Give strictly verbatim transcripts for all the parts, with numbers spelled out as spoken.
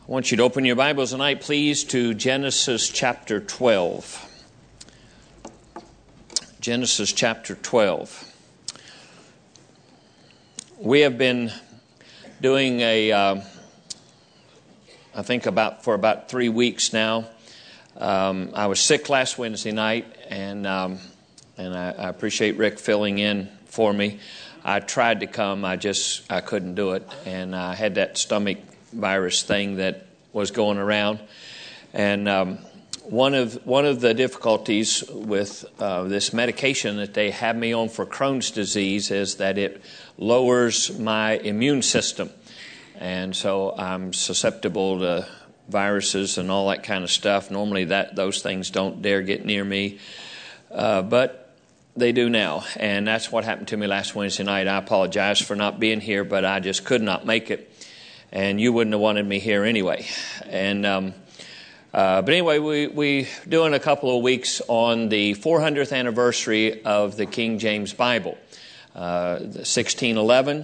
I want you to open your Bibles tonight, please, to Genesis chapter twelve. Genesis chapter twelve. We have been doing a, uh, I think about for about three weeks now. Um, I was sick last Wednesday night, and um, and I, I appreciate Rick filling in for me. I tried to come, I just I couldn't do it, and I had that stomach virus thing that was going around, and um, one of one of the difficulties with uh, this medication that they have me on for Crohn's disease is that it lowers my immune system, and so I'm susceptible to viruses and all that kind of stuff. Normally, that those things don't dare get near me, uh, but they do now, and that's what happened to me last Wednesday night. I apologize for not being here, but I just could not make it. And you wouldn't have wanted me here anyway. And um, uh, but anyway, we we doing a couple of weeks on the four hundredth anniversary of the King James Bible, uh, sixteen eleven,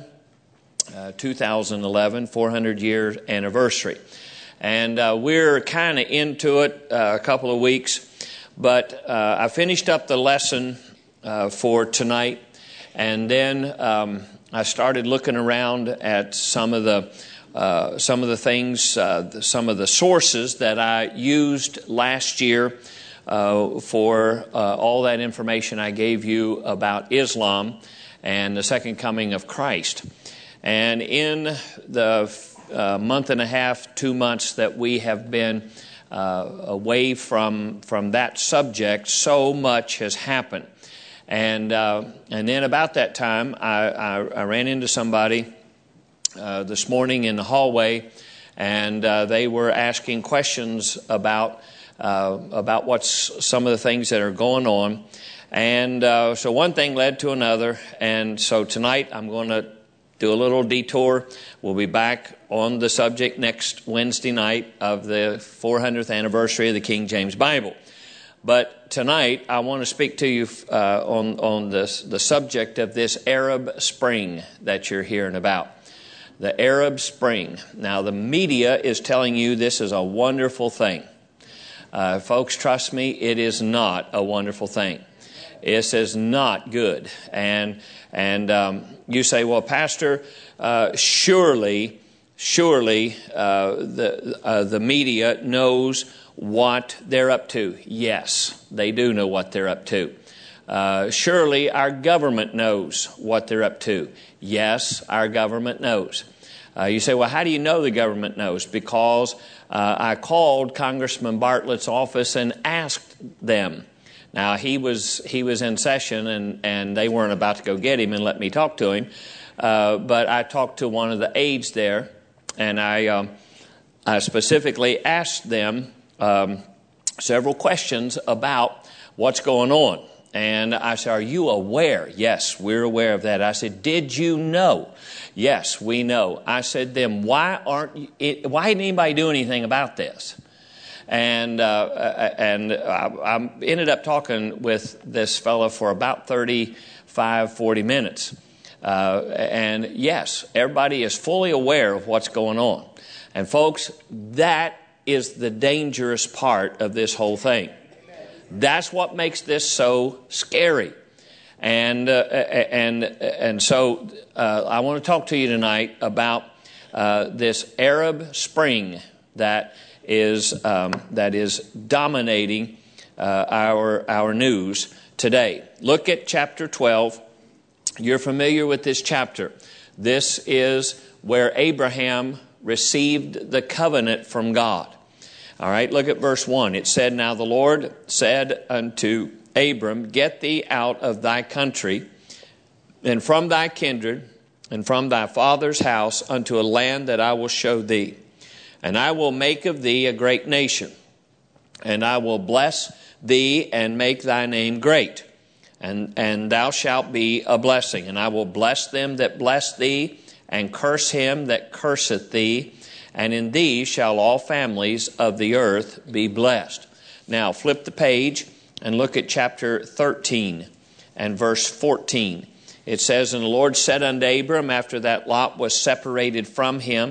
uh, two thousand eleven, four hundred year anniversary, and uh, we're kind of into it uh, a couple of weeks. But uh, I finished up the lesson uh, for tonight, and then um, I started looking around at some of the. Uh, some of the things, uh, some of the sources that I used last year uh, for uh, all that information I gave you about Islam and the second coming of Christ. And in the uh, month and a half, two months that we have been uh, away from from that subject, so much has happened. And uh, and then about that time, I, I, I ran into somebody Uh, this morning in the hallway, and uh, they were asking questions about uh, about what's some of the things that are going on, and uh, so one thing led to another, and so tonight I'm going to do a little detour. We'll be back on the subject next Wednesday night of the four hundredth anniversary of the King James Bible, but tonight I want to speak to you uh, on on this, the subject of this Arab Spring that you're hearing about. The Arab Spring. Now, the media is telling you this is a wonderful thing. Uh, folks, trust me, it is not a wonderful thing. This is not good. And and um, you say, well, Pastor, uh, surely, surely uh, the uh, the media knows what they're up to. Yes, they do know what they're up to. Uh, surely our government knows what they're up to. Yes, our government knows. Uh, you say, well, how do you know the government knows? Because uh, I called Congressman Bartlett's office and asked them. Now, he was he was in session, and, and they weren't about to go get him and let me talk to him. Uh, but I talked to one of the aides there, and I, um, I specifically asked them um, several questions about what's going on. And I said, are you aware? Yes, we're aware of that. I said, did you know? Yes, we know. I said, then why aren't you, it, why didn't anybody do anything about this? And uh, and I, I ended up talking with this fellow for about thirty-five, forty minutes. Uh, and yes, everybody is fully aware of what's going on. And folks, that is the dangerous part of this whole thing. That's what makes this so scary. And uh, and and so uh, I want to talk to you tonight about uh, this Arab Spring that is um, that is dominating uh, our our news today. Look at chapter twelve. You're familiar with this chapter. This is where Abraham received the covenant from God. All right, look at verse one. It said, now the Lord said unto Abram, get thee out of thy country, and from thy kindred, and from thy father's house, unto a land that I will show thee. And I will make of thee a great nation, and I will bless thee, and make thy name great. And, and thou shalt be a blessing. And I will bless them that bless thee, and curse him that curseth thee. And in thee shall all families of the earth be blessed. Now flip the page and look at chapter thirteen and verse fourteen. It says, and the Lord said unto Abram, after that Lot was separated from him,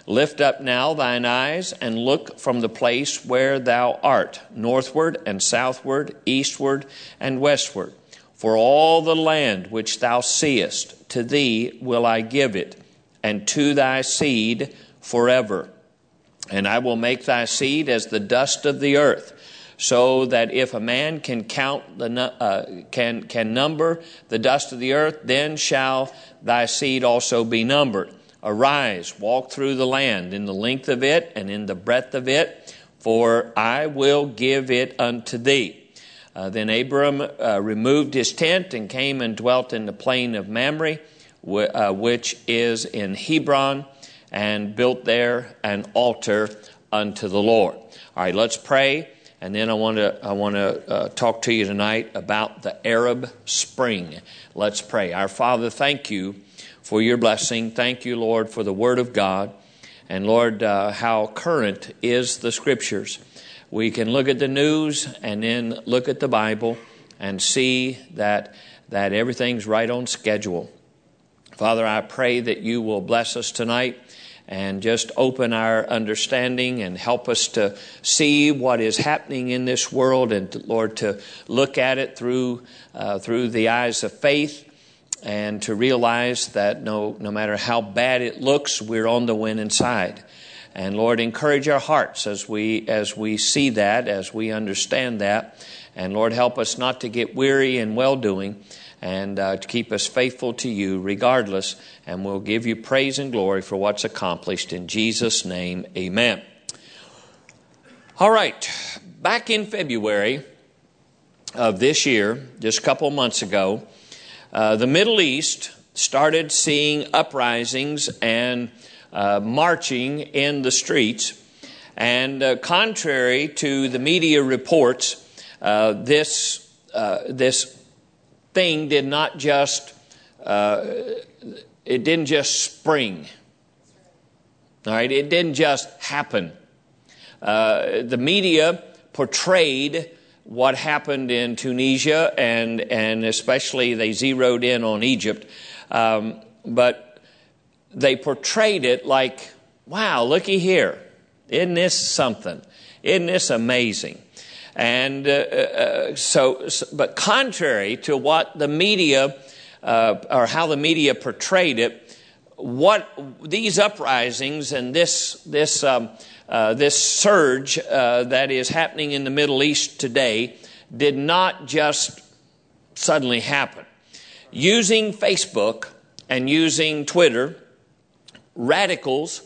Lift up now thine eyes, and look from the place where thou art, northward and southward, eastward and westward. For all the land which thou seest, to thee will I give it, and to thy seed forever. And I will make thy seed as the dust of the earth, so that if a man can count the uh, can can number the dust of the earth, then shall thy seed also be numbered. Arise, walk through the land in the length of it and in the breadth of it, for I will give it unto thee. Uh, then Abram uh, removed his tent and came and dwelt in the plain of Mamre, wh- uh, which is in Hebron, and built there an altar unto the Lord. All right, let's pray, and then I want to I want to uh, talk to you tonight about the Arab Spring. Let's pray. Our Father, thank you for your blessing. Thank you, Lord, for the Word of God, and Lord, uh, how current is the Scriptures. We can look at the news and then look at the Bible and see that that everything's right on schedule. Father, I pray that you will bless us tonight and just open our understanding and help us to see what is happening in this world, and, Lord, to look at it through uh, through the eyes of faith, and to realize that no no matter how bad it looks, we're on the winning side. And Lord, encourage our hearts as we as we see that, as we understand that. And Lord, help us not to get weary in well-doing, and uh, to keep us faithful to you regardless. And we'll give you praise and glory for what's accomplished. In Jesus' name, amen. All right, back in February of this year, just a couple months ago, uh, the Middle East started seeing uprisings and Uh, marching in the streets, and uh, contrary to the media reports, uh, this uh, this thing did not just uh, it didn't just spring. All right, it didn't just happen. Uh, the media portrayed what happened in Tunisia, and and especially they zeroed in on Egypt, um, but they portrayed it like, wow, looky here. Isn't this something? Isn't this amazing? And uh, uh, so, so, but contrary to what the media, uh, or how the media portrayed it, what these uprisings and this this um, uh, this surge uh, that is happening in the Middle East today did not just suddenly happen. Using Facebook and using Twitter, radicals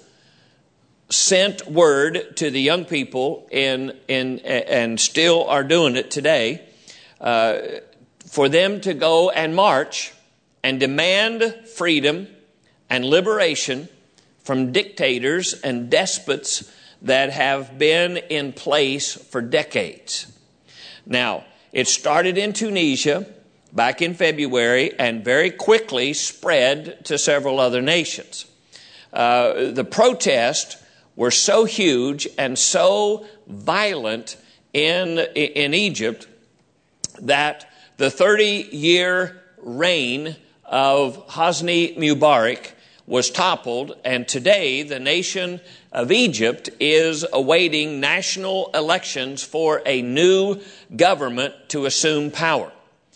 sent word to the young people in in and still are doing it today, uh, for them to go and march and demand freedom and liberation from dictators and despots that have been in place for decades. Now, it started in Tunisia back in February and very quickly spread to several other nations. Uh, the protests were so huge and so violent in in Egypt that the thirty-year reign of Hosni Mubarak was toppled, and today the nation of Egypt is awaiting national elections for a new government to assume power.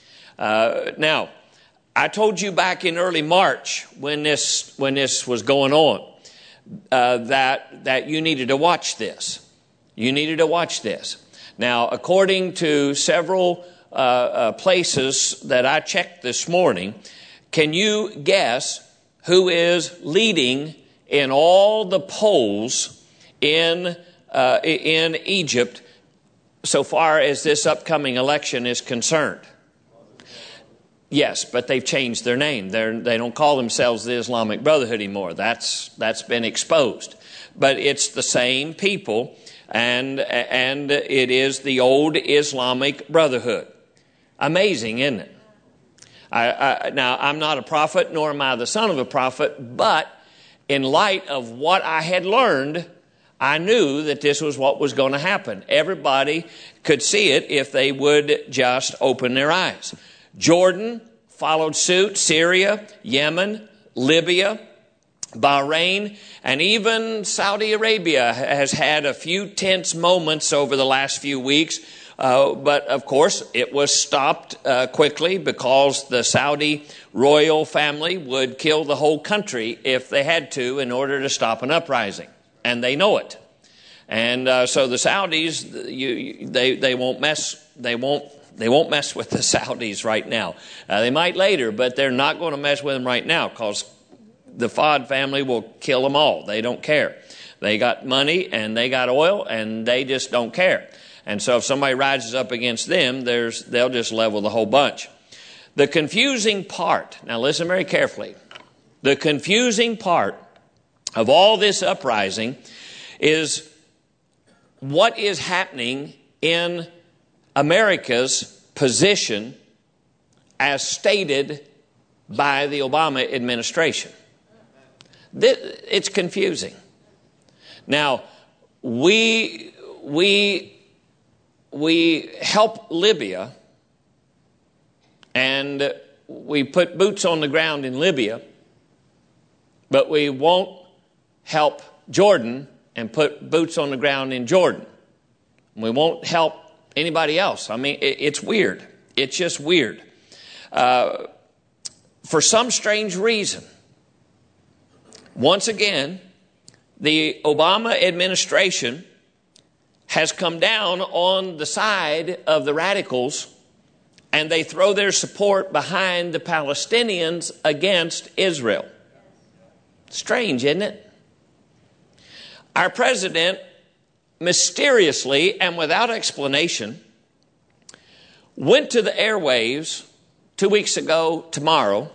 Uh, now, I told you back in early March when this when this was going on uh, that that you needed to watch this. You needed to watch this. Now, according to several uh, uh, places that I checked this morning, can you guess who is leading in all the polls in uh, in Egypt so far as this upcoming election is concerned? Yes, but they've changed their name. They're, they don't call themselves the Islamic Brotherhood anymore. That's that's been exposed. But it's the same people, and and it is the old Islamic Brotherhood. Amazing, isn't it? I, I, now, I'm not a prophet, nor am I the son of a prophet, but in light of what I had learned, I knew that this was what was going to happen. Everybody could see it if they would just open their eyes. Jordan followed suit, Syria, Yemen, Libya, Bahrain, and even Saudi Arabia has had a few tense moments over the last few weeks. Uh, but of course, it was stopped uh, quickly because the Saudi royal family would kill the whole country if they had to in order to stop an uprising. And they know it. And uh, so the Saudis, you, you, they they won't mess. They won't. They won't mess with the Saudis right now. Uh, they might later, but they're not going to mess with them right now because the Fahd family will kill them all. They don't care. They got money and they got oil and they just don't care. And so if somebody rises up against them, there's they'll just level the whole bunch. The confusing part, now listen very carefully. The confusing part of all this uprising is what is happening in America's position as stated by the Obama administration. It's confusing. Now, we we we help Libya and we put boots on the ground in Libya, but we won't help Jordan and put boots on the ground in Jordan. We won't help anybody else. I mean, it's weird. It's just weird. Uh, for some strange reason, once again, the Obama administration has come down on the side of the radicals, and they throw their support behind the Palestinians against Israel. Strange, isn't it? Our president mysteriously and without explanation went to the airwaves two weeks ago tomorrow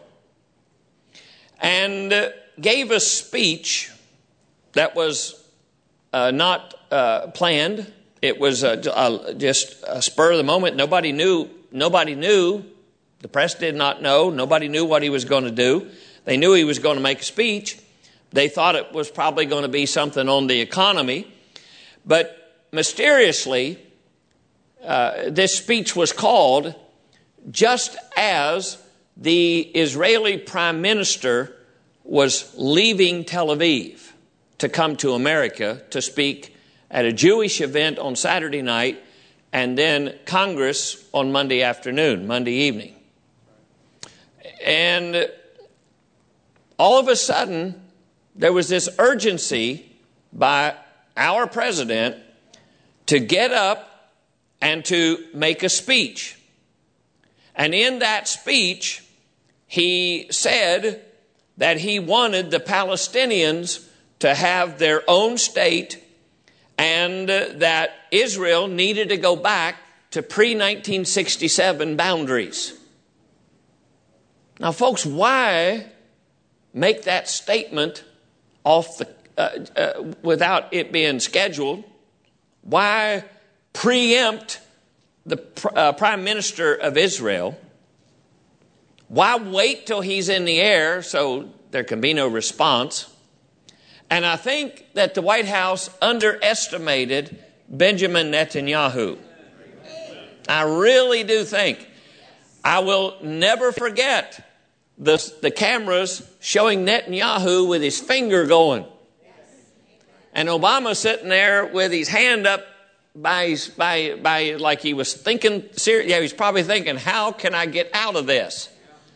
and gave a speech that was uh, not uh, planned. It was uh, uh, just a spur of the moment. Nobody knew. Nobody knew. The press did not know. Nobody knew what he was going to do. They knew he was going to make a speech. They thought it was probably going to be something on the economy. But mysteriously, uh, this speech was called just as the Israeli prime minister was leaving Tel Aviv to come to America to speak at a Jewish event on Saturday night and then Congress on Monday afternoon, Monday evening. And all of a sudden, there was this urgency by our president to get up and to make a speech. And in that speech, he said that he wanted the Palestinians to have their own state and that Israel needed to go back to pre nineteen sixty-seven boundaries. Now, folks, why make that statement off the uh, uh, without it being scheduled? Why preempt the pr- uh, Prime Minister of Israel? Why wait till he's in the air so there can be no response? And I think that the White House underestimated Benjamin Netanyahu. I really do think. I will never forget the, the cameras showing Netanyahu with his finger going. And Obama sitting there with his hand up by his, by, by, like he was thinking, serious. Yeah, he was probably thinking, how can I get out of this?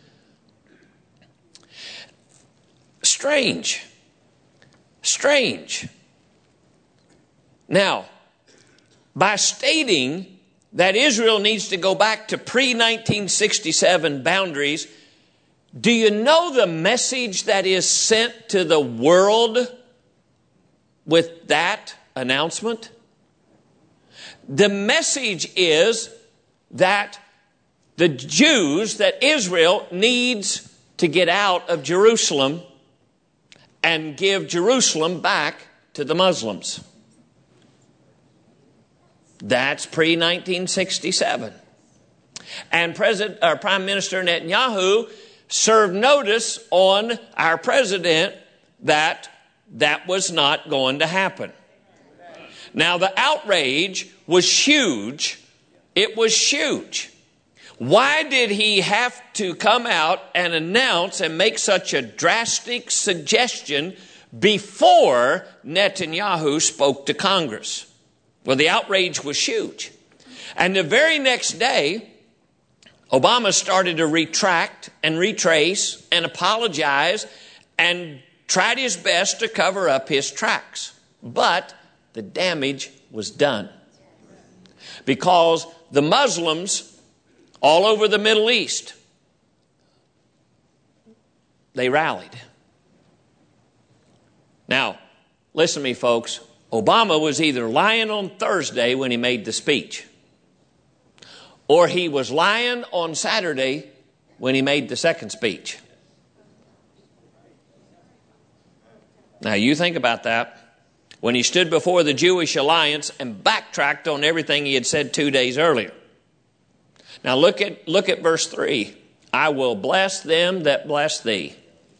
Strange. Strange. Now, by stating that Israel needs to go back to pre nineteen sixty-seven boundaries, do you know the message that is sent to the world with that announcement? The message is that the Jews, that Israel needs to get out of Jerusalem and give Jerusalem back to the Muslims. That's pre nineteen sixty-seven. And President, or Prime Minister Netanyahu served notice on our president that that was not going to happen. Now, the outrage was huge. It was huge. Why did he have to come out and announce and make such a drastic suggestion before Netanyahu spoke to Congress? Well, the outrage was huge. And the very next day, Obama started to retract and retrace and apologize and tried his best to cover up his tracks. But the damage was done. Because the Muslims all over the Middle East, they rallied. Now, listen to me, folks. Obama was either lying on Thursday when he made the speech, or he was lying on Saturday when he made the second speech. Now, you think about that. When he stood before the Jewish Alliance and backtracked on everything he had said two days earlier. Now, look at, look at verse three. I will bless them that bless thee,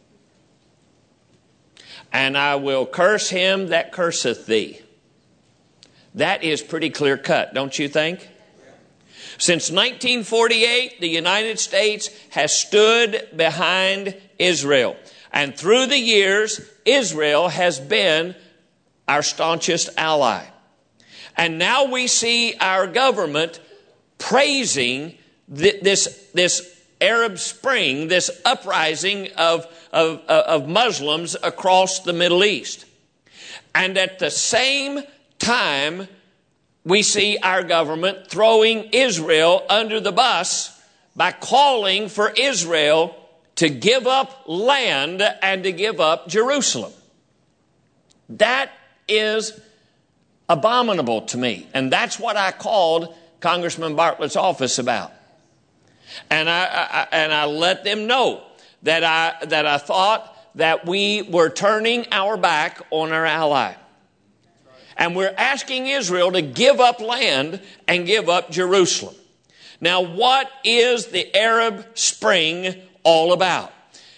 and I will curse him that curseth thee. That is pretty clear cut, don't you think? Since nineteen forty-eight, the United States has stood behind Israel. And through the years, Israel has been our staunchest ally. And now we see our government praising th- this, this Arab Spring, this uprising of, of, of Muslims across the Middle East. And at the same time, we see our government throwing Israel under the bus by calling for Israel to give up land and to give up Jerusalem. That is abominable to me. And that's what I called Congressman Bartlett's office about. And I, I and I let them know that I that I thought that we were turning our back on our ally. And we're asking Israel to give up land and give up Jerusalem. Now, what is the Arab Spring all about?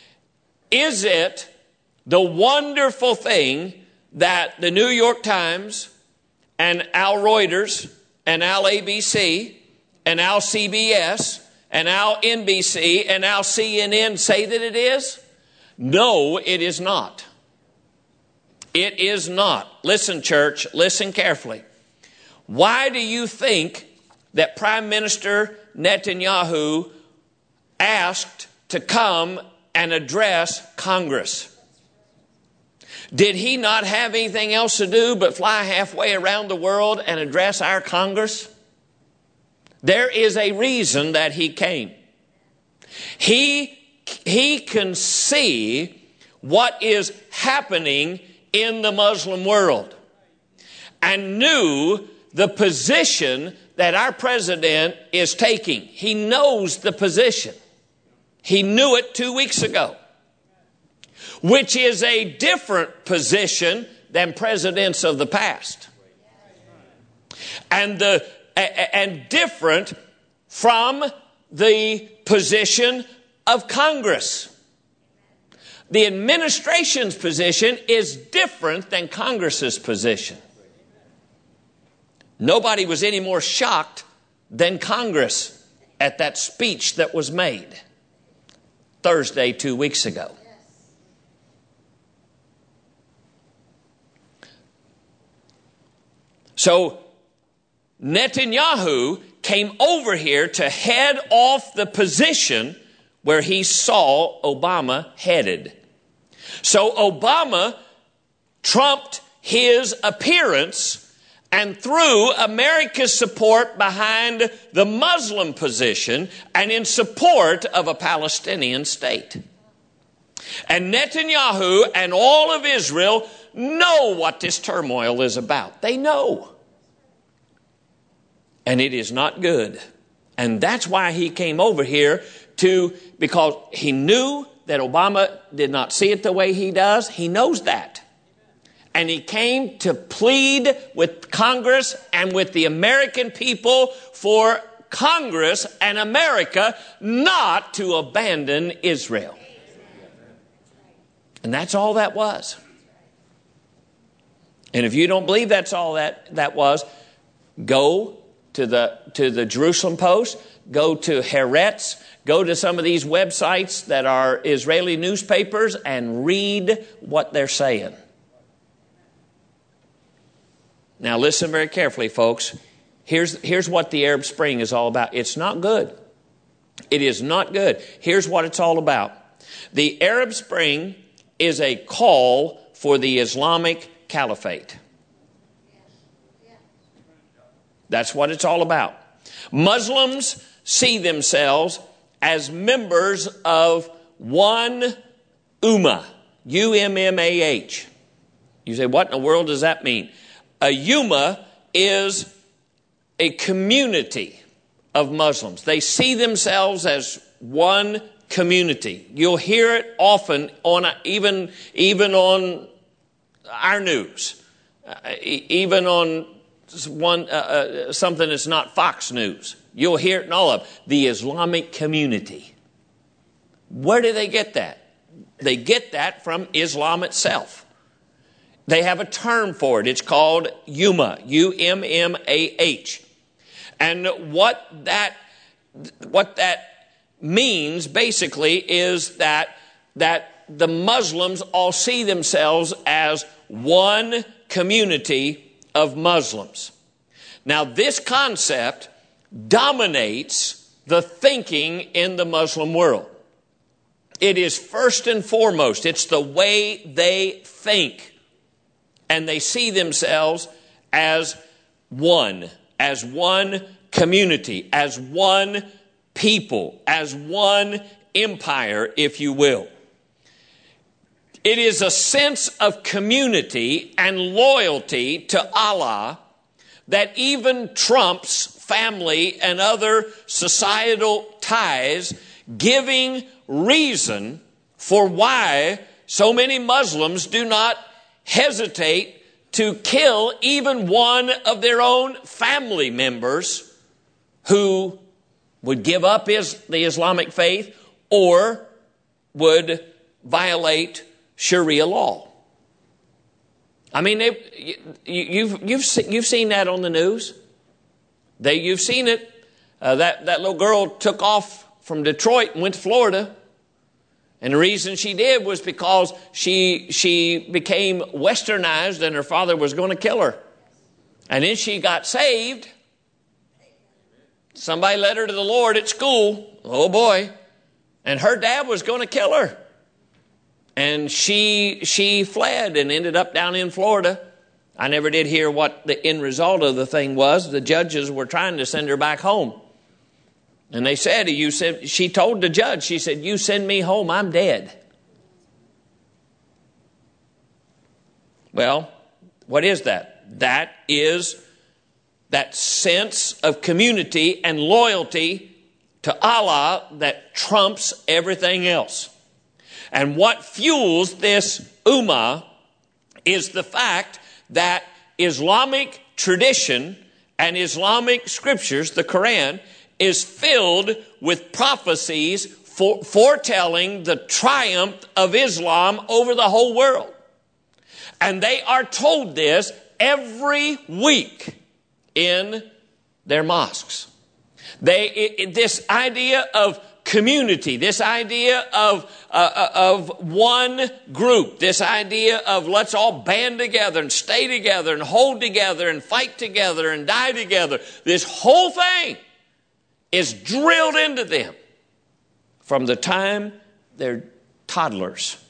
Is it the wonderful thing that the New York Times and Al Reuters and Al A B C and Al C B S and Al N B C and Al C N N say that it is? No, it is not. It is not. Listen, church, listen carefully. Why do you think that Prime Minister Netanyahu asked to come and address Congress? Did he not have anything else to do but fly halfway around the world and address our Congress? There is a reason that he came. He, he can see what is happening in the Muslim world and knew the position that our president is taking. He knows the position. He knew it two weeks ago, which is a different position than presidents of the past. And the and different from the position of Congress. The administration's position is different than Congress's position. Nobody was any more shocked than Congress at that speech that was made Thursday, two weeks ago. So Netanyahu came over here to head off the position where he saw Obama headed. So Obama trumped his appearance and threw America's support behind the Muslim position and in support of a Palestinian state. And Netanyahu and all of Israel know what this turmoil is about. They know. And it is not good. And that's why he came over here to, because he knew that Obama did not see it the way he does. He knows that. And he came to plead with Congress and with the American people for Congress and America not to abandon Israel. And that's all that was. And if you don't believe that's all that, that was, go to the, to the Jerusalem Post, go to Haaretz, go to some of these websites that are Israeli newspapers and read what they're saying. Now listen very carefully, folks. Here's, here's what the Arab Spring is all about. It's not good. It is not good. Here's what it's all about. The Arab Spring is a call for the Islamic Caliphate. That's what it's all about. Muslims see themselves as members of one ummah, U M M A H. You say, what in the world does that mean? A ummah is a community of Muslims. They see themselves as one community. You'll hear it often on a, even even on our news, uh, even on one uh, uh, something that's not Fox News. You'll hear it in all of them. The Islamic community. Where do they get that? They get that from Islam itself. They have a term for it. It's called Ummah, U M M A H. And what that what that means basically is that that the Muslims all see themselves as one community of Muslims. Now, this concept dominates the thinking in the Muslim world. It is first and foremost, it's the way they think. And they see themselves as one, as one community, as one people, as one empire, if you will. It is a sense of community and loyalty to Allah that even trumps family and other societal ties, giving reason for why so many Muslims do not hesitate to kill even one of their own family members who would give up his, the Islamic faith or would violate Sharia law. I mean, they, you, you've, you've, seen, you've seen that on the news. They, you've seen it. Uh, that, that little girl took off from Detroit and went to Florida. And the reason she did was because she she became westernized and her father was going to kill her. And then she got saved. Somebody led her to the Lord at school. Oh boy. And her dad was going to kill her. And she she fled and ended up down in Florida. I never did hear what the end result of the thing was. The judges were trying to send her back home. And they said, you said, she told the judge, she said, you send me home, I'm dead. Well, what is that? That is that sense of community and loyalty to Allah that trumps everything else. And what fuels this ummah is the fact that Islamic tradition and Islamic scriptures, the Quran, is filled with prophecies for, foretelling the triumph of Islam over the whole world. And they are told this every week in their mosques. They, it, this idea of community, this idea of, uh, of one group, this idea of let's all band together and stay together and hold together and fight together and die together. This whole thing is drilled into them from the time they're toddlers.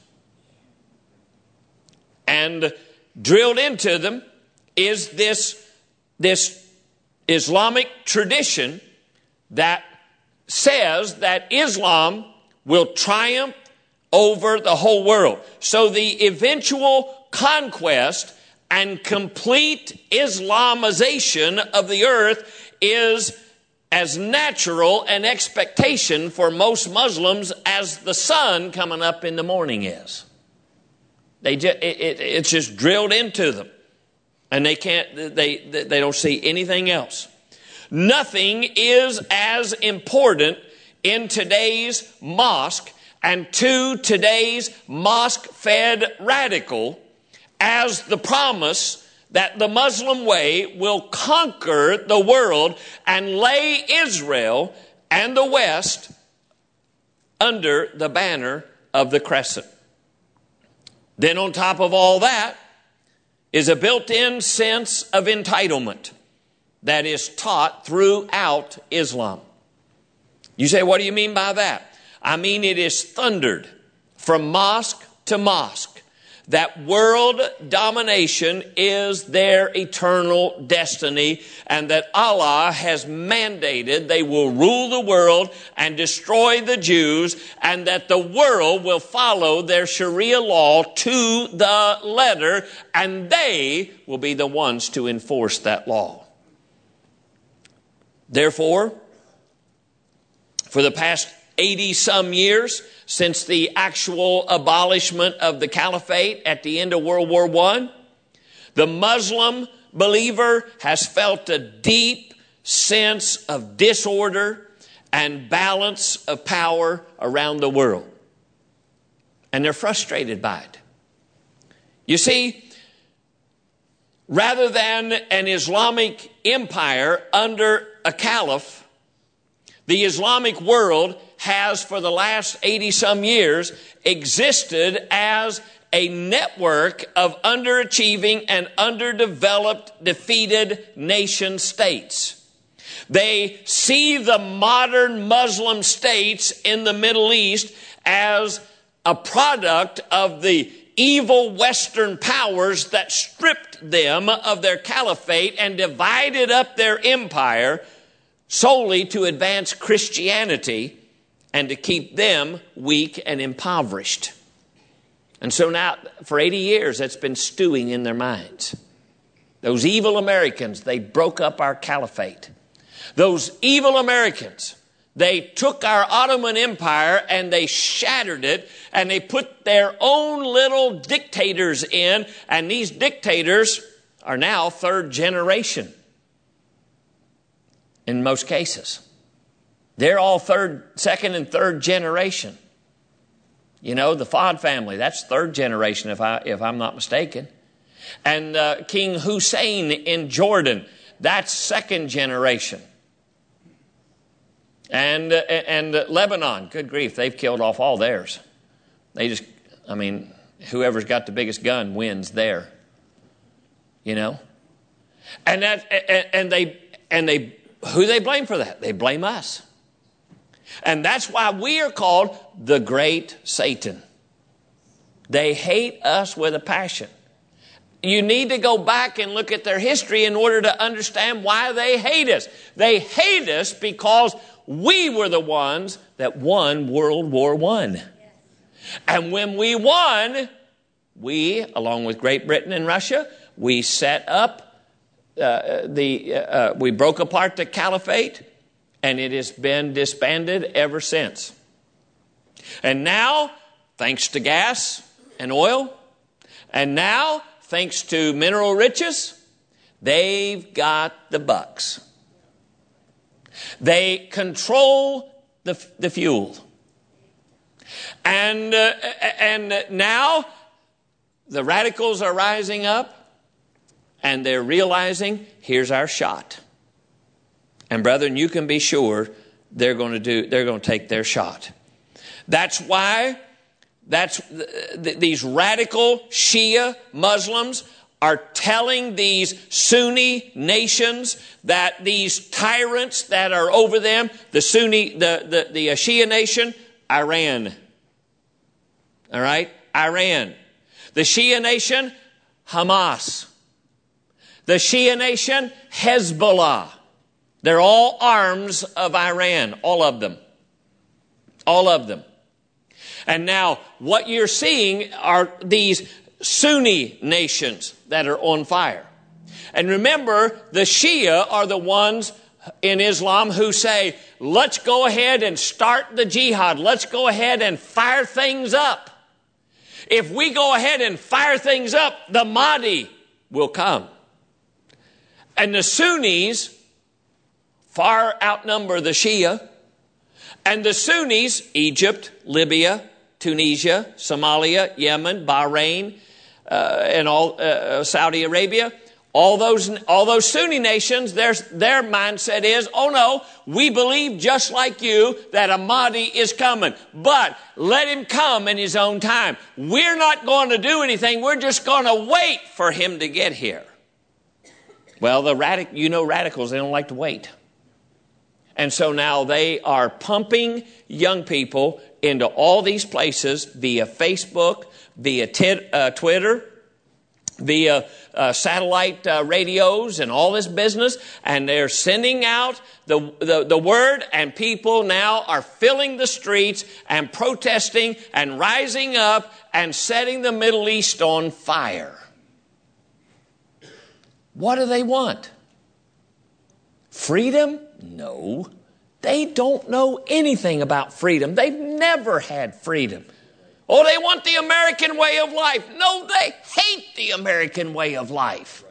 And drilled into them is this, this Islamic tradition that says that Islam will triumph over the whole world. So the eventual conquest and complete Islamization of the earth is as natural an expectation for most Muslims as the sun coming up in the morning is. They just, it, it, it's just drilled into them. And they can't, they, they don't see anything else. Nothing is as important in today's mosque and to today's mosque-fed radical as the promise that the Muslim way will conquer the world and lay Israel and the West under the banner of the crescent. Then on top of all that is a built-in sense of entitlement that is taught throughout Islam. You say, what do you mean by that? I mean, it is thundered from mosque to mosque that world domination is their eternal destiny, and that Allah has mandated they will rule the world and destroy the Jews, and that the world will follow their Sharia law to the letter, and they will be the ones to enforce that law. Therefore, for the past eighty some years, since the actual abolishment of the caliphate at the end of World War One, the Muslim believer has felt a deep sense of disorder and balance of power around the world. And they're frustrated by it. You see, rather than an Islamic empire under a caliph, the Islamic world has for the last eighty some years existed as a network of underachieving and underdeveloped, defeated nation states. They see the modern Muslim states in the Middle East as a product of the evil Western powers that stripped them of their caliphate and divided up their empire solely to advance Christianity and to keep them weak and impoverished. And so now, for eighty years, that's been stewing in their minds. Those evil Americans, they broke up our caliphate. Those evil Americans, they took our Ottoman Empire and they shattered it, and they put their own little dictators in, and these dictators are now third generation in most cases. They're all third, second and third generation. You know, the Fahd family, that's third generation if, I, if I'm not mistaken. And uh, King Hussein in Jordan, that's second generation. And, uh, and uh, Lebanon, good grief, they've killed off all theirs. They just, I mean, whoever's got the biggest gun wins there. You know? And that, and, and they, and they, who they blame for that? They blame us. And that's why we are called the great Satan. They hate us with a passion. You need to go back and look at their history in order to understand why they hate us. They hate us because we were the ones that won World War One. Yes. And when we won, we, along with Great Britain and Russia, we set up uh, the, uh, we broke apart the caliphate. And it has been disbanded ever since. And now, thanks to gas and oil, and now, thanks to mineral riches, they've got the bucks. They control the, the fuel. And, uh, and now, the radicals are rising up, and they're realizing, here's our shot. And brethren, you can be sure they're going to do, they're going to take their shot. That's why that's th- th- these radical Shia Muslims are telling these Sunni nations that these tyrants that are over them, the Sunni, the, the, the Shia nation, Iran. All right? Iran. The Shia nation, Hamas. The Shia nation, Hezbollah. They're all arms of Iran, all of them. All of them. And now what you're seeing are these Sunni nations that are on fire. And remember, the Shia are the ones in Islam who say, let's go ahead and start the jihad. Let's go ahead and fire things up. If we go ahead and fire things up, the Mahdi will come. And the Sunnis far outnumber the Shia. And the Sunnis, Egypt, Libya, Tunisia, Somalia, Yemen, Bahrain, uh, and all uh, Saudi Arabia, All those, all those Sunni nations, their, their mindset is, oh no, we believe just like you that a Mahdi is coming. But let him come in his own time. We're not going to do anything. We're just going to wait for him to get here. Well, the radic- you know radicals, they don't like to wait. And so now they are pumping young people into all these places via Facebook, via t- uh, Twitter, via uh, satellite uh, radios and all this business, and they're sending out the, the, the word, and people now are filling the streets and protesting and rising up and setting the Middle East on fire. What do they want? Freedom? No. They don't know anything about freedom. They've never had freedom. Oh, they want the American way of life. No, they hate the American way of life.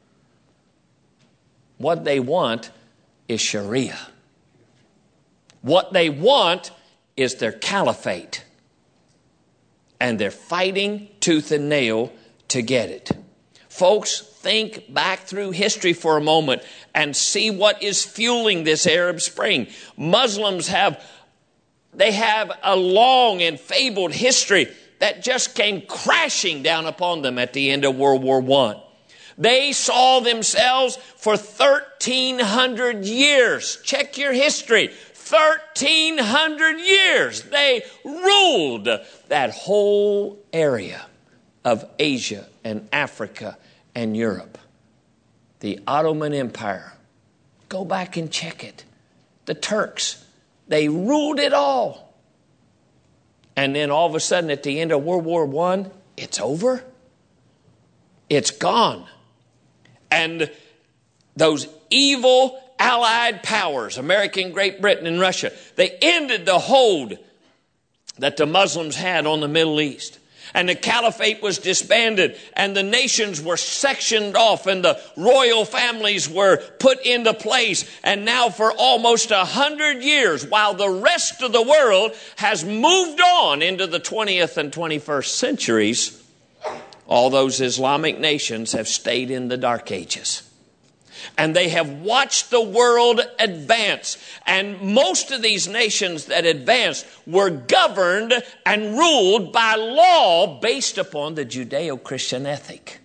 What they want is Sharia. What they want is their caliphate. And they're fighting tooth and nail to get it. Folks, think back through history for a moment and see what is fueling this Arab Spring. Muslims have They have a long and fabled history that just came crashing down upon them at the end of World War One. They saw themselves for thirteen hundred years. Check your history. thirteen hundred years. They ruled that whole area of Asia and Africa and Europe. The Ottoman Empire. Go back and check it. The Turks. They ruled it all. And then all of a sudden at the end of World War One, it's over. It's gone. And those evil allied powers, America, Great Britain, and Russia, they ended the hold that the Muslims had on the Middle East. And the caliphate was disbanded, and the nations were sectioned off, and the royal families were put into place. And now for almost a hundred years, while the rest of the world has moved on into the twentieth and twenty-first centuries, all those Islamic nations have stayed in the Dark Ages. And they have watched the world advance. And most of these nations that advanced were governed and ruled by law based upon the Judeo-Christian ethic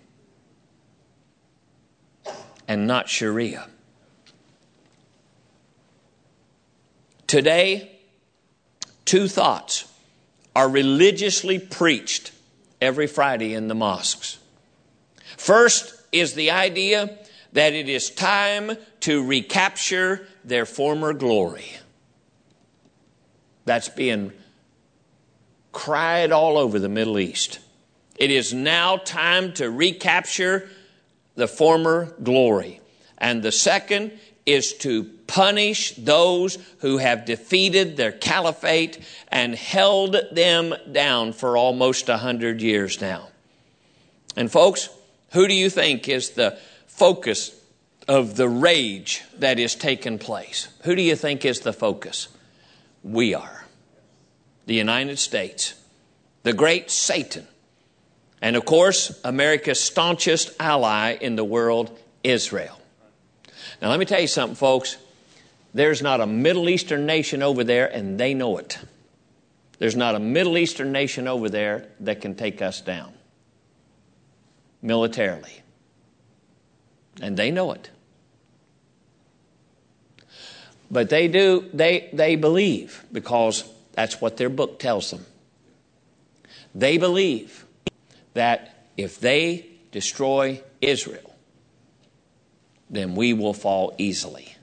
and not Sharia. Today, two thoughts are religiously preached every Friday in the mosques. First is the idea that it is time to recapture their former glory. That's being cried all over the Middle East. It is now time to recapture the former glory. And the second is to punish those who have defeated their caliphate and held them down for almost a hundred years now. And folks, who do you think is the focus of the rage that is taking place? Who do you think is the focus? We are. The United States. The great Satan. And of course, America's staunchest ally in the world, Israel. Now let me tell you something, folks. There's not a Middle Eastern nation over there, and they know it. There's not a Middle Eastern nation over there that can take us down militarily. And they know it. But they do, they, they believe, because that's what their book tells them. They believe that if they destroy Israel, then we will fall easily.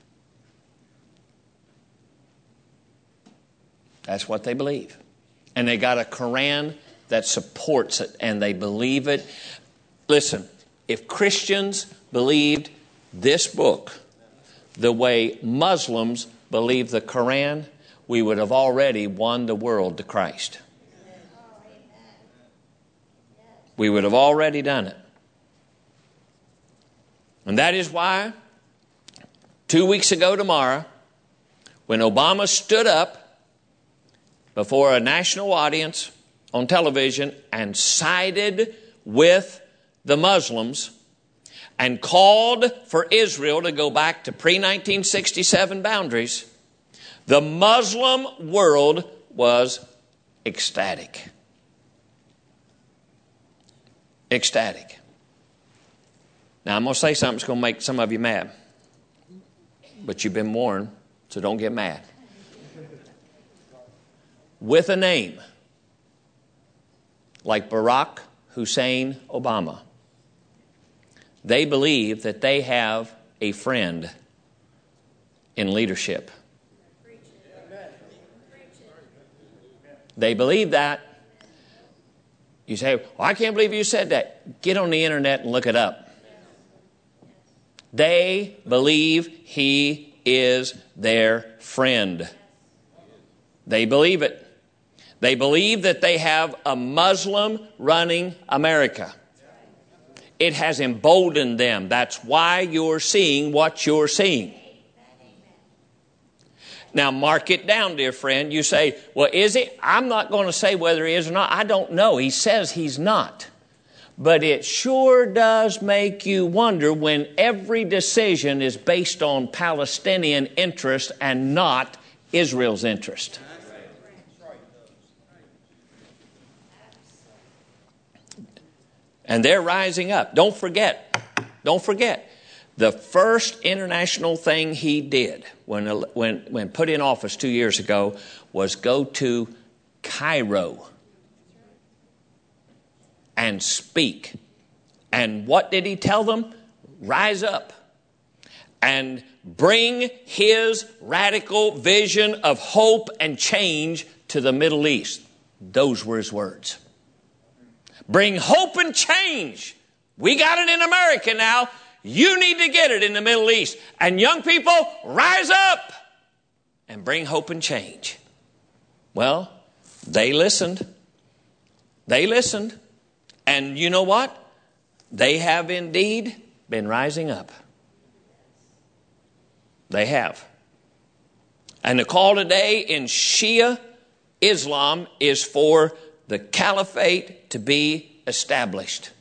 That's what they believe. And they got a Quran that supports it, and they believe it. Listen, if Christians believed this book the way Muslims believe the Quran, we would have already won the world to Christ. We would have already done it. And that is why two weeks ago tomorrow, when Obama stood up before a national audience on television and sided with the Muslims and called for Israel to go back to pre nineteen sixty-seven boundaries, the Muslim world was ecstatic. Ecstatic. Now, I'm going to say something that's going to make some of you mad. But you've been warned, so don't get mad. With a name like Barack Hussein Obama, they believe that they have a friend in leadership. They believe that. You say, well, I can't believe you said that. Get on the internet and look it up. They believe he is their friend. They believe it. They believe that they have a Muslim running America. It has emboldened them. That's why you're seeing what you're seeing. Now, mark it down, dear friend. You say, well, is he? I'm not going to say whether he is or not. I don't know. He says he's not. But it sure does make you wonder when every decision is based on Palestinian interest and not Israel's interest. And they're rising up. Don't forget, don't forget, the first international thing he did when, when, when put in office two years ago was go to Cairo and speak. And what did he tell them? Rise up and bring his radical vision of hope and change to the Middle East. Those were his words. Bring hope and change. We got it in America now. You need to get it in the Middle East. And young people, rise up and bring hope and change. Well, they listened. They listened. And you know what? They have indeed been rising up. They have. And the call today in Shia Islam is for the caliphate to be established.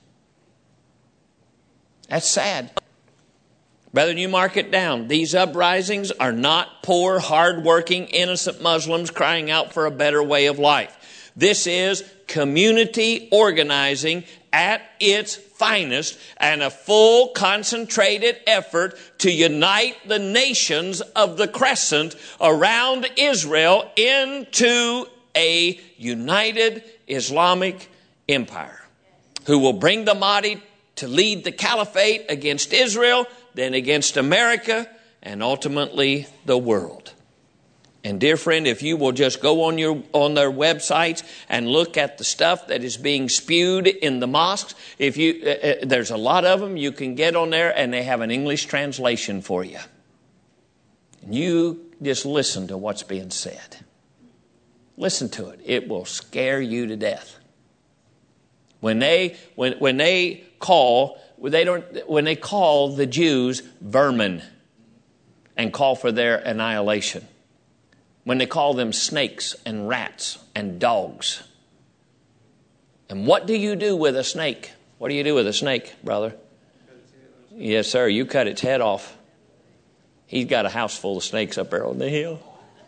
That's sad. Brethren, you mark it down. These uprisings are not poor, hard-working, innocent Muslims crying out for a better way of life. This is community organizing at its finest and a full, concentrated effort to unite the nations of the Crescent around Israel into a united Islamic empire who will bring the Mahdi to lead the caliphate against Israel, then against America, and ultimately the world. And dear friend, if you will just go on your on their websites and look at the stuff that is being spewed in the mosques, if you uh, uh, there's a lot of them you can get on there, and they have an English translation for you. And you just listen to what's being said. Listen to it. It will scare you to death. When they when when they call when they don't when they call the Jews vermin and call for their annihilation. When they call them snakes and rats and dogs. And what do you do with a snake? What do you do with a snake, brother? Yes, sir. You cut its head off. He's got a house full of snakes up there on the hill.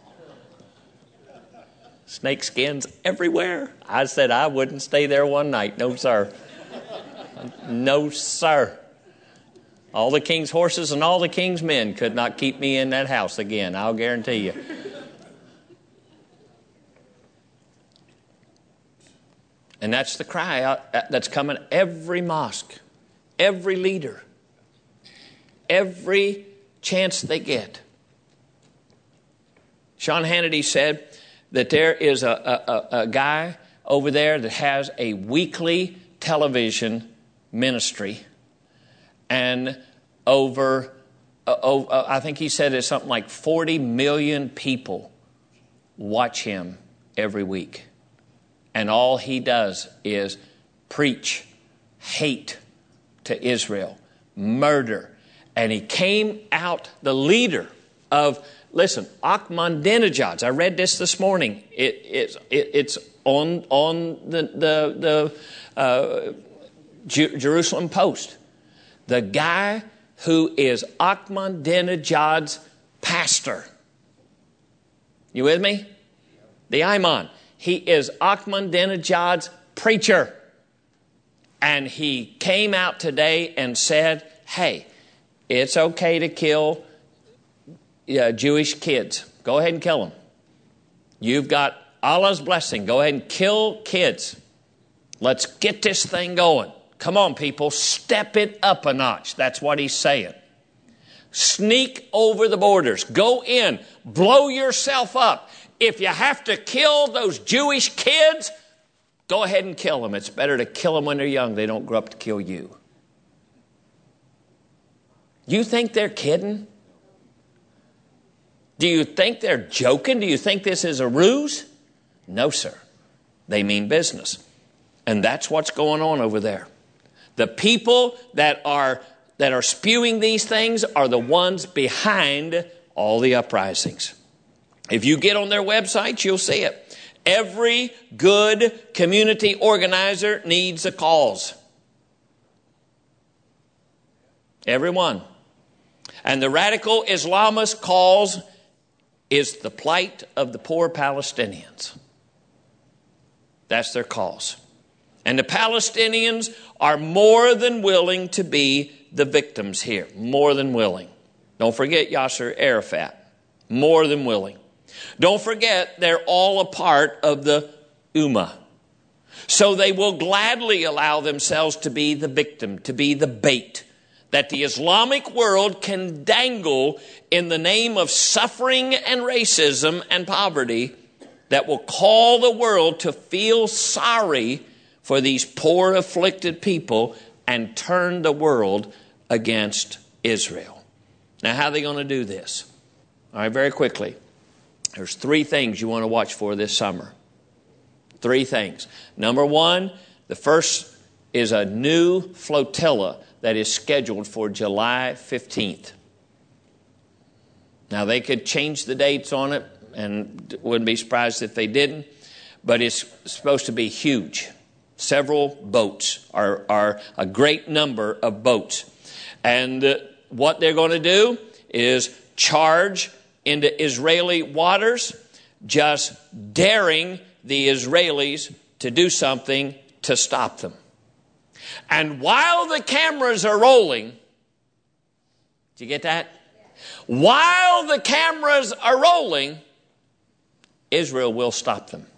Snake skins everywhere. I said I wouldn't stay there one night. No, sir. No, sir. All the king's horses and all the king's men could not keep me in that house again. I'll guarantee you. And that's the cry out, that's coming every mosque, every leader, every chance they get. Sean Hannity said that there is a, a, a guy over there that has a weekly television ministry, and over, uh, over I think he said it's something like forty million people watch him every week. And all he does is preach hate to Israel, murder. And he came out the leader of, listen, Ahmadinejad. I read this this morning. It, it's, it, it's on, on the, the, the uh, Jerusalem Post. The guy who is Ahmadinejad's pastor. You with me? The Imam. He is Ahmadinejad's preacher. And he came out today and said, hey, it's okay to kill uh, Jewish kids. Go ahead and kill them. You've got Allah's blessing. Go ahead and kill kids. Let's get this thing going. Come on, people. Step it up a notch. That's what he's saying. Sneak over the borders. Go in. Blow yourself up. If you have to kill those Jewish kids, go ahead and kill them. It's better to kill them when they're young. They don't grow up to kill you. You think they're kidding? Do you think they're joking? Do you think this is a ruse? No, sir. They mean business. And that's what's going on over there. The people that are that are spewing these things are the ones behind all the uprisings. If you get on their website, you'll see it. Every good community organizer needs a cause. Everyone. And the radical Islamist cause is the plight of the poor Palestinians. That's their cause. And the Palestinians are more than willing to be the victims here. More than willing. Don't forget Yasser Arafat. More than willing. Don't forget they're all a part of the Ummah. So they will gladly allow themselves to be the victim, to be the bait that the Islamic world can dangle in the name of suffering and racism and poverty that will call the world to feel sorry for these poor, afflicted people and turn the world against Israel. Now, how are they going to do this? All right, very quickly. There's three things you want to watch for this summer. Three things. Number one, the first is a new flotilla that is scheduled for July fifteenth. Now, they could change the dates on it, and wouldn't be surprised if they didn't, but it's supposed to be huge. Several boats, are, are a great number of boats. And uh, what they're going to do is charge into Israeli waters, just daring the Israelis to do something to stop them. And while the cameras are rolling, did you get that? While the cameras are rolling, Israel will stop them.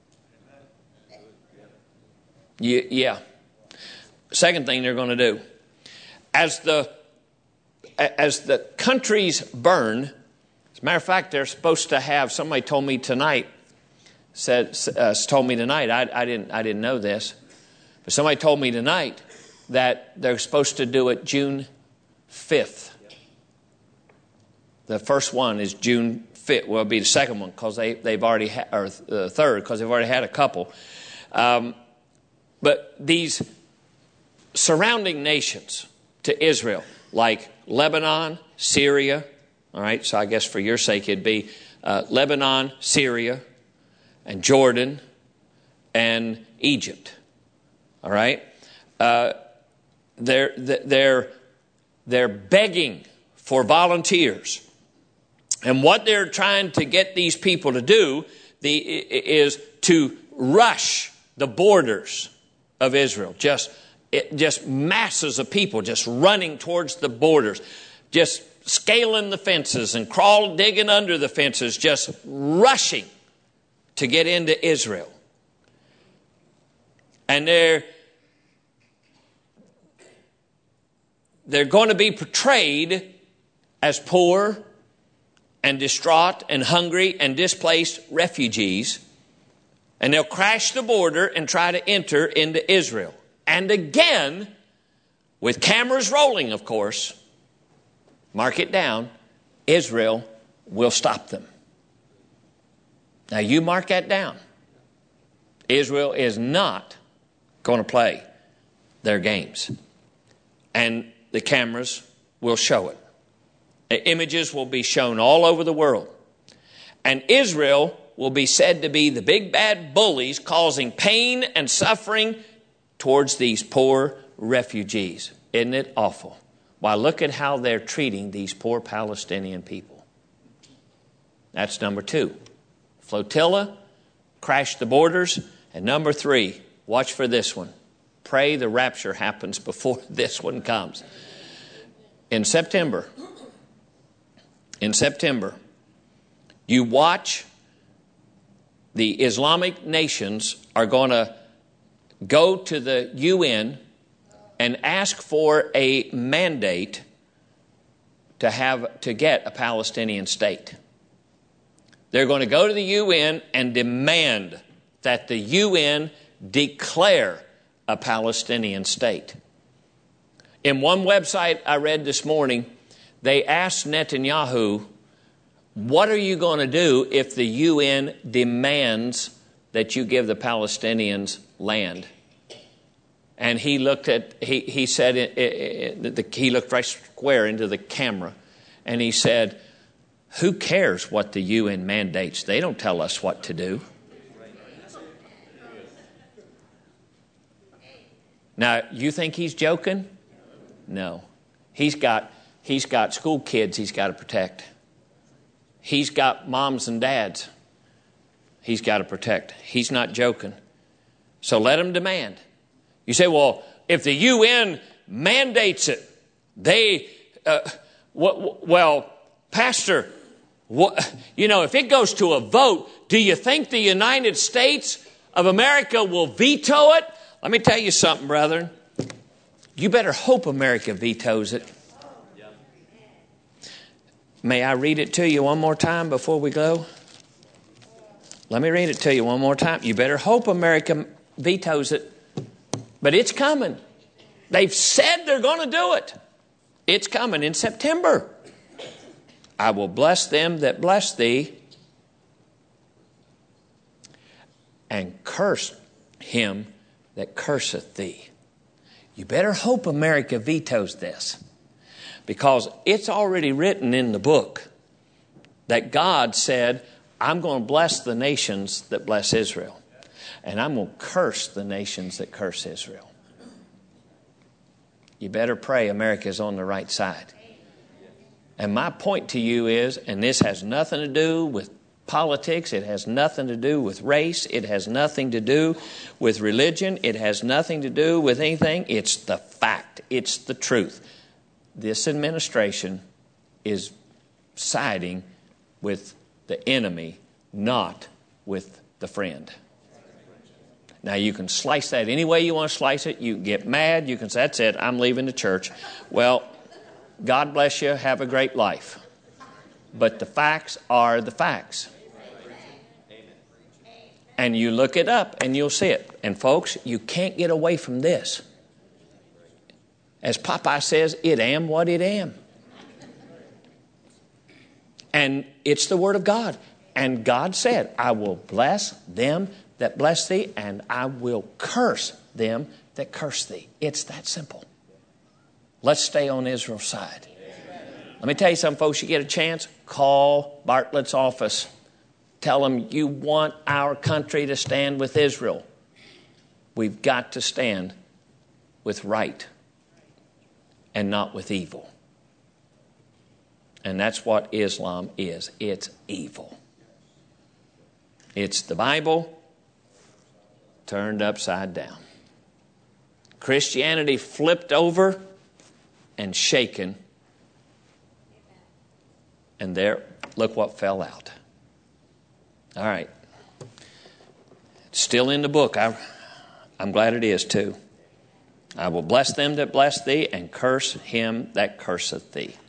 Yeah. Second thing they're going to do, as the as the countries burn. As a matter of fact, they're supposed to have. Somebody told me tonight. Said uh, told me tonight. I, I didn't. I didn't know this, but somebody told me tonight that they're supposed to do it June fifth. The first one is June fifth. Well, it'll be the second one because they they've already had, or the third because they've already had a couple. Um, but these surrounding nations to Israel, like Lebanon, Syria. All right, so I guess for your sake it'd be uh, Lebanon, Syria, and Jordan, and Egypt. All right, uh, they're they're they're begging for volunteers, and what they're trying to get these people to do the, is to rush the borders of Israel. Just it, just masses of people just running towards the borders, just scaling the fences and crawling, digging under the fences, just rushing to get into Israel. And they're they're going to be portrayed as poor and distraught and hungry and displaced refugees. And they'll crash the border and try to enter into Israel. And again, with cameras rolling, of course, mark it down, Israel will stop them. Now you mark that down. Israel is not going to play their games. And the cameras will show it. The images will be shown all over the world. And Israel will be said to be the big bad bullies causing pain and suffering towards these poor refugees. Isn't it awful? Why, look at how they're treating these poor Palestinian people. That's number two. Flotilla, crash the borders. And number three, watch for this one. Pray the rapture happens before this one comes. In September, in September, you watch the Islamic nations are going to go to the U N and ask for a mandate to have to get a Palestinian state. They're going to go to the U N and demand that the U N declare a Palestinian state. In one website I read this morning, they asked Netanyahu, what are you going to do if the U N demands that you give the Palestinians land? And he looked at, he, he said, it, it, it, the, he looked right square into the camera, and he said, who cares what the U N mandates? They don't tell us what to do. Now, you think he's joking? No. He's got, he's got school kids he's got to protect. He's got moms and dads he's got to protect. He's not joking. So let him demand. You say, well, if the U N mandates it, they, uh, w- well, Pastor, what, you know, if it goes to a vote, do you think the United States of America will veto it? Let me tell you something, brethren. You better hope America vetoes it. May I read it to you one more time before we go? Let me read it to you one more time. You better hope America vetoes it. But it's coming. They've said they're going to do it. It's coming in September. I will bless them that bless thee, and curse him that curseth thee. You better hope America vetoes this, because it's already written in the book that God said, I'm going to bless the nations that bless Israel, and I'm going to curse the nations that curse Israel. You better pray America's on the right side. And my point to you is, and this has nothing to do with politics, it has nothing to do with race, it has nothing to do with religion, it has nothing to do with anything. It's the fact. It's the truth. This administration is siding with the enemy, not with the friend. Now, you can slice that any way you want to slice it. You can get mad. You can say, that's it, I'm leaving the church. Well, God bless you. Have a great life. But the facts are the facts. And you look it up and you'll see it. And folks, you can't get away from this. As Popeye says, it am what it am. And it's the Word of God. And God said, I will bless them that bless thee, and I will curse them that curse thee. It's that simple. Let's stay on Israel's side. Let me tell you something, folks. You get a chance, call Bartlett's office. Tell them you want our country to stand with Israel. We've got to stand with right and not with evil. And that's what Islam is. It's evil. It's the Bible turned upside down. Christianity flipped over and shaken. And there, look what fell out. All right. It's still in the book. I, I'm glad it is too. I will bless them that bless thee, and curse him that curseth thee.